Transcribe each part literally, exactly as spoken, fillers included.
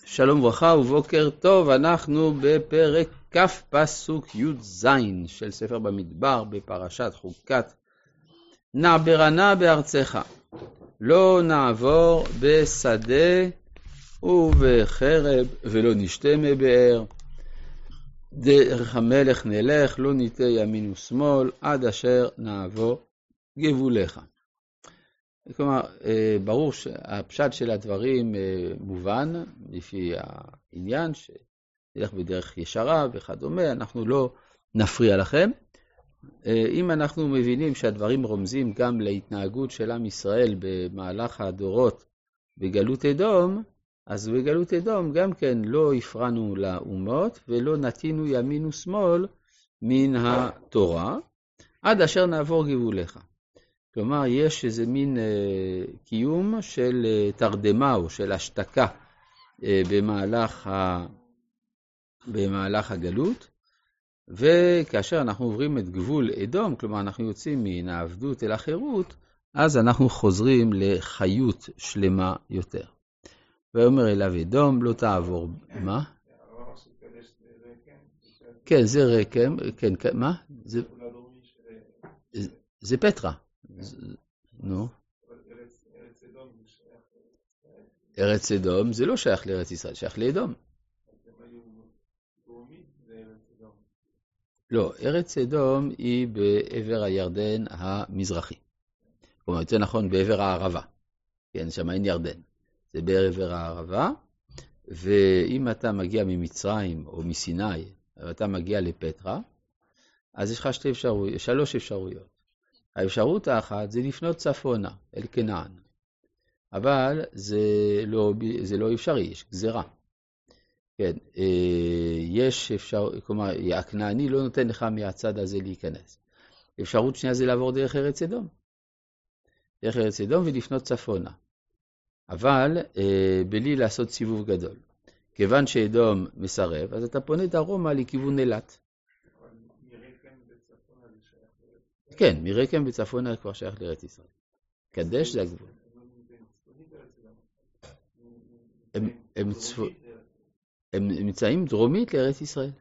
שלום וברכה ובוקר טוב, אנחנו בפרק כ' פסוק י"ז של ספר במדבר בפרשת חוקת. נעברה נא בארצך, לא נעבור בשדה ובחרב ולא נשתה מבאר, דרך המלך נלך, לא ניטה ימין ושמאל, עד אשר נעבור גבולך. כלומר, ברור שהפשט של הדברים מובן, לפי העניין שנלך בדרך ישרה וכדומה, אנחנו לא נפריע לכם. אם אנחנו מבינים שהדברים רומזים גם להתנהגות של עם ישראל במהלך הדורות בגלות אדום, אז בגלות אדום גם כן לא הפרענו לאומות ולא נתינו ימין ושמאל מן התורה, עד אשר נעבור גבולך. כלומר, יש איזה מין אה, קיום של אה, תרדמה או של השתקה אה, במהלך, ה... במהלך הגלות, וכאשר אנחנו עוברים את גבול אדום, כלומר אנחנו יוצאים מן העבדות אל החירות, אז אנחנו חוזרים לחיות שלמה יותר. ואומר אליו אדום, לא תעבור, מה? כן, זה רקם, כן, מה? זה, זה פטרה. נו. ארץ אדום זה לא שייך לארץ ישראל, שייך לאדום. לא, ארץ אדום היא בעבר הירדן המזרחי. כלומר, יותר נכון, בעבר הערבה. כן, שם אין ירדן. זה בעבר הערבה, ואם אתה מגיע ממצרים או מסיני, ואתה מגיע לפטרה, אז יש לך שתי אפשרויות, שלוש אפשרויות. האפשרות האחת זה לפנות צפונה, אל כנען. אבל זה לא, זה לא אפשרי, יש גזרה. כן, יש אפשר, כלומר, הכנעני לא נותן לך מהצד הזה להיכנס. אפשרות שנייה זה לעבור דרך ארץ אדום. דרך ארץ אדום ולפנות צפונה. אבל בלי לעשות סיבוב גדול. כיוון שאדום מסרב, אז אתה פונה דרומה לכיוון אילת. כן, מרקם בצפונה כבר שייך לארץ ישראל. קדש זה הגבול. הם, הם, צפו... הם נמצאים דרומית לארץ ישראל.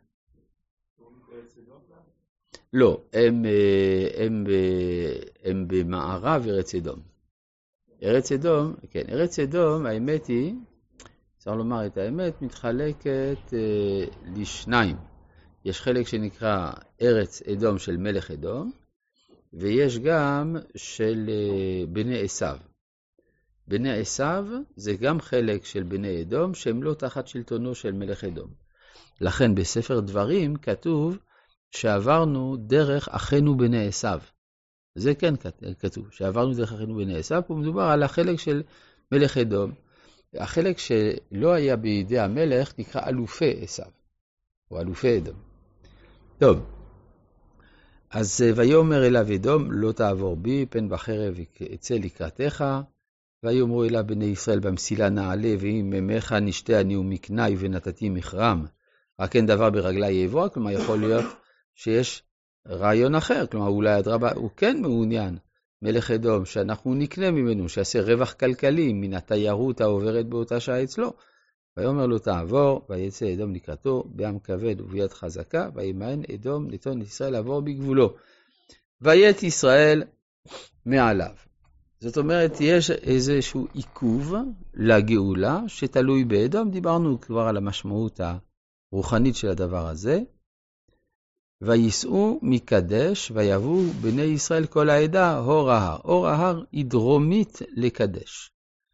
לא, הם, הם, הם במערב ארץ אדום. ארץ אדום, כן, ארץ אדום, האמת היא, צריך לומר את האמת, מתחלקת אה, לשניים. יש חלק שנקרא ארץ אדום של מלך אדום, ויש גם של בני עשיו. בני עשיו זה גם חלק של בני אדום שהם לא תחת שלטונו של מלך אדום. לכן בספר דברים כתוב שעברנו דרך אחינו בני עשיו. זה כן כתוב, שעברנו דרך אחינו בני עשיו, פה מדובר על החלק של מלך אדום. החלק שלא היה בידי המלך נקרא אלופי עשיו, או אלופי אדום. טוב. אז ויאמר אליו אדום, לא תעבור בי, פן בחרב אצא לקראתך, ויאמרו אליו בני ישראל במסילה נעלה, ואם ממך נשתה אני ומקנאי ונתתי מכרם, רק אין דבר ברגלי יבוא, כלומר יכול להיות שיש רעיון אחר, כלומר אולי אדרבה, הוא כן מעוניין, מלך אדום, שאנחנו נקנה ממנו, שיעשה רווח כלכלי מן התיירות העוברת באותה שעה אצלו. ויאמר לו תעבור, ויצא אדום לקראתו, בעם כבד וביד חזקה, וימאן אדום נתון ישראל לעבור בגבולו. ויית ישראל מעליו. זאת אומרת, יש איזשהו עיכוב לגאולה שתלוי באדום, דיברנו כבר על המשמעות הרוחנית של הדבר הזה. ויסעו מקדש, ויבואו בני ישראל כל העדה, אור ההר. אור ההר היא דרומית לקדש.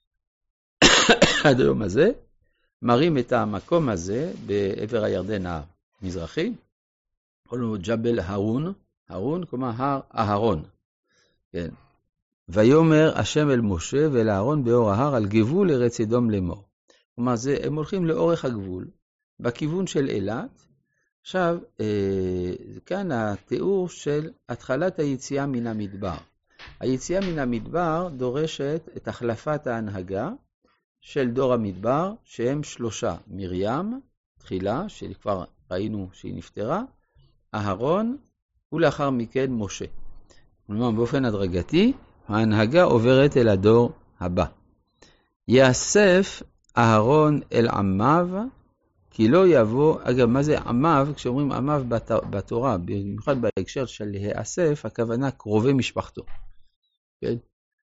עד היום הזה, מראים את המקום הזה בעבר הירדן המזרחי, קוראים לו ג'בל הרון, הרון, כלומר הר אהרון. כן. ויאמר השם אל משה ואל אהרון באור ההר על גבול ארץ אדום לאמור. כלומר, זה, הם הולכים לאורך הגבול, בכיוון של אילת. עכשיו, אה, כאן התיאור של התחלת היציאה מן המדבר. היציאה מן המדבר דורשת את החלפת ההנהגה, של דור המדבר, שהם שלושה, מרים, תחילה, שכבר ראינו שהיא נפטרה, אהרון, ולאחר מכן משה. כלומר, באופן הדרגתי, ההנהגה עוברת אל הדור הבא. יאסף אהרון אל עמיו, כי לא יבוא, אגב, מה זה עמיו? כשאומרים עמיו בתורה, במיוחד בהקשר של להיאסף, הכוונה קרובי משפחתו. כן?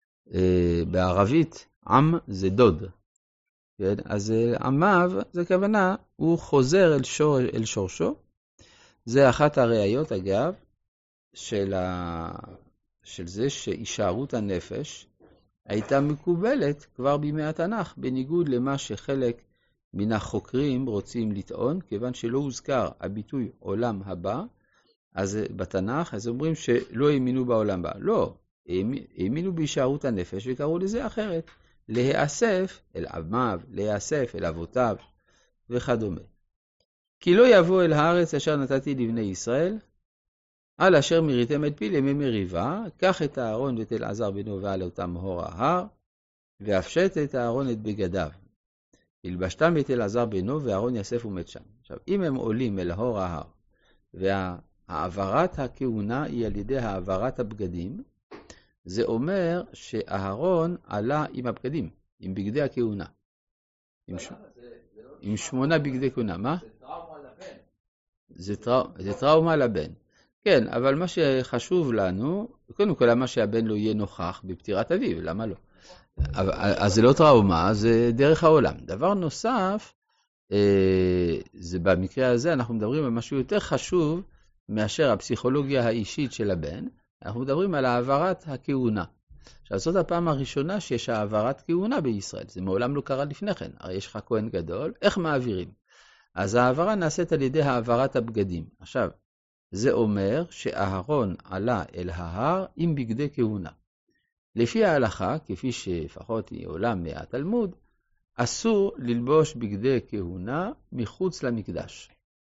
בערבית, עם זה דוד. כן? אז עמיו, זה כוונה, הוא חוזר אל, שור, אל שורשו. זה אחת הראיות, אגב, של, ה... של זה שהישארות הנפש הייתה מקובלת כבר בימי התנ"ך, בניגוד למה שחלק מן החוקרים רוצים לטעון, כיוון שלא הוזכר הביטוי עולם הבא, אז בתנ"ך, אז אומרים שלא האמינו בעולם הבא. לא, האמינו בהישארות הנפש וקראו לזה אחרת, להיאסף אל עמיו, להיאסף אל אבותיו וכדומה. כי לא יבוא אל הארץ אשר נתתי לבני ישראל, על אשר מריתם את פיל ימי מריבה, קח את הארון ואת אלעזר בנו ועל אותם הור ההר, והפשט את הארון את בגדיו. ילבשתם את אלעזר בנו והארון יאסף ומת שם. עכשיו, אם הם עולים אל הור ההר, והעברת הכהונה היא על ידי העברת הבגדים, זה אומר שהארון עלה עם הבגדים, עם בגדי הכהונה. עם, ש... עם שמונה בגדי כהונה. מה? זה טראומה לבן. זה, טרא... זה טראומה לבן. כן, אבל מה שחשוב לנו, קודם כל, למה שהבן לא יהיה נוכח בפטירת אביו, למה לא? אז זה לא טראומה, זה דרך העולם. דבר נוסף, זה במקרה הזה, אנחנו מדברים על משהו יותר חשוב מאשר הפסיכולוגיה האישית של הבן, אנחנו מדברים על העברת הכהונה. עכשיו, זאת הפעם הראשונה שיש העברת כהונה בישראל, זה מעולם לא קרה לפני כן, הרי יש לך כהן גדול, איך מעבירים? אז העברה נעשית על ידי העברת הבגדים. עכשיו, זה אומר שאהרון עלה אל ההר עם בגדי כהונה. לפי ההלכה, כפי שפחות היא עולה מהתלמוד, אסור ללבוש בגדי כהונה מחוץ למקדש.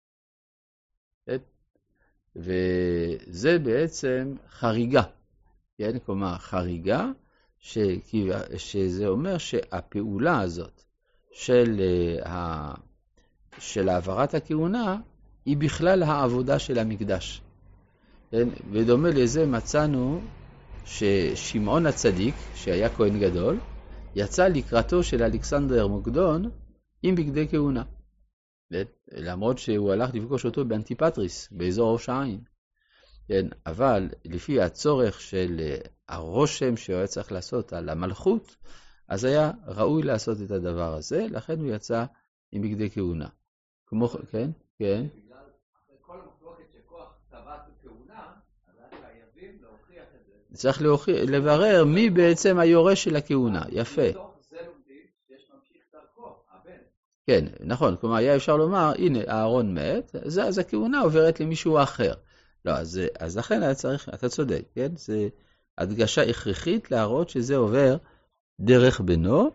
וזה בעצם חריגה. כן? כלומר, חריגה, ש... שזה אומר שהפעולה הזאת של, ה... של העברת הכהונה, היא בכלל העבודה של המקדש. כן? ודומה לזה מצאנו ששמעון הצדיק, שהיה כהן גדול, יצא לקראתו של אלכסנדר מוקדון עם בגדי כהונה. למרות שהוא הלך לפגוש אותו באנטיפטריס, באזור ראש העין. כן? אבל לפי הצורך של הרושם שהוא היה צריך לעשות על המלכות, אז היה ראוי לעשות את הדבר הזה, לכן הוא יצא עם בגדי כהונה. כמו, כן? כן? בגלל, אחרי כל המחלוקת שכוח צבא כהונה, אז חייבים להוכיח את זה. צריך להוכיח, לברר מי בעצם היורש של הכהונה. יפה. מתוך זה לומדים שיש ממשיך דרכו, הבן. כן, נכון. כלומר, היה אפשר לומר, הנה, אהרון מת, אז, אז הכהונה עוברת למישהו אחר. לא, אז, אז לכן היה צריך, אתה צודק, כן? זה הדגשה הכרחית להראות שזה עובר דרך בנו.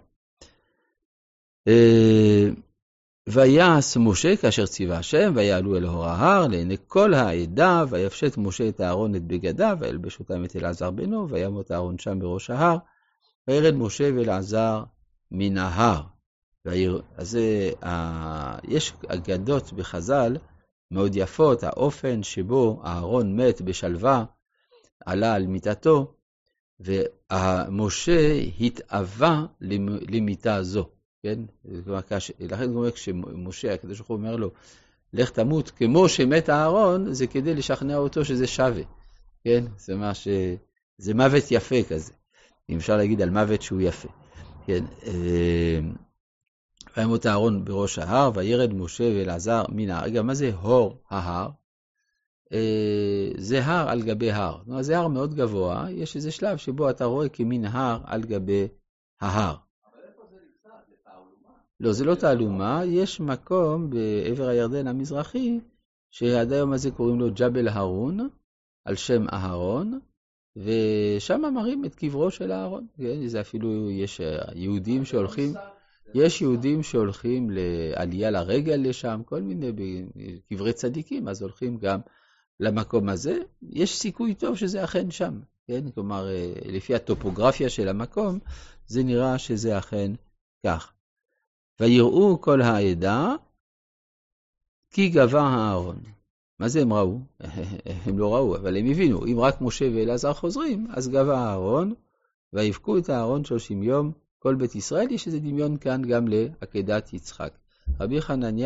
ויעש משה כאשר ציווה השם, ויעלו אל הור ההר, לעיני כל העדה, ויפשט משה את הארון את בגדיו, וילבש אותם את אלעזר בנו, וימות הארון שם בראש ההר, וירד משה ואלעזר מן ההר. אז יש אגדות בחז"ל מאוד יפות, האופן שבו הארון מת בשלווה, עלה על מיטתו, ומשה התאווה למיטה זו. כן? לכן אומר כשמשה, הקדוש ברוך הוא אומר לו, לך תמות כמו שמת הארון, זה כדי לשכנע אותו שזה שווה. כן? זה מה ש... זה מוות יפה כזה. אם אפשר להגיד על מוות שהוא יפה. כן? וימות הארון בראש ההר, וירד משה ואלעזר מן ההר. רגע, מה זה הור ההר? זה הר על גבי הר. זה הר מאוד גבוה, יש איזה שלב שבו אתה רואה כמין הר על גבי ההר. לא, זה לא תעלומה, יש מקום בעבר הירדן המזרחי, שעד היום הזה קוראים לו ג'בל הרון, על שם אהרון, ושם מראים את קברו של אהרון. כן? זה אפילו, יש יהודים שהולכים, יש יהודים שהולכים לעלייה לרגל לשם, כל מיני קברי צדיקים, אז הולכים גם למקום הזה. יש סיכוי טוב שזה אכן שם. כן? כלומר, לפי הטופוגרפיה של המקום, זה נראה שזה אכן כך. ויראו כל העדה, כי גבה הארון. מה זה הם ראו? הם לא ראו, אבל הם הבינו. אם רק משה ואלעזר חוזרים, אז גבה הארון, ויבכו את הארון שלושים יום כל בית ישראל, יש איזה דמיון כאן גם לעקדת יצחק. רבי חנניה